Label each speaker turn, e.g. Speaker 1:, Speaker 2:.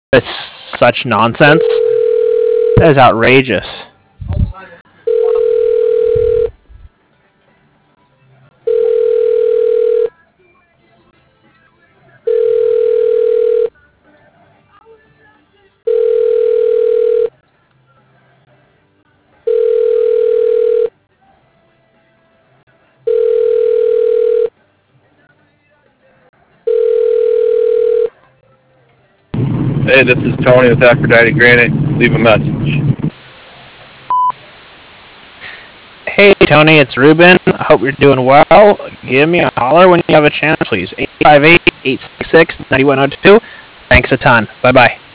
Speaker 1: It's such nonsense. That is outrageous.
Speaker 2: Hey, this is Tony with Aphrodite Granite. Leave a message.
Speaker 1: Hey Tony, it's Ruben. I hope you're doing well. Give me a holler when you have a chance, please. 858-866-9102. Thanks a ton. Bye-bye.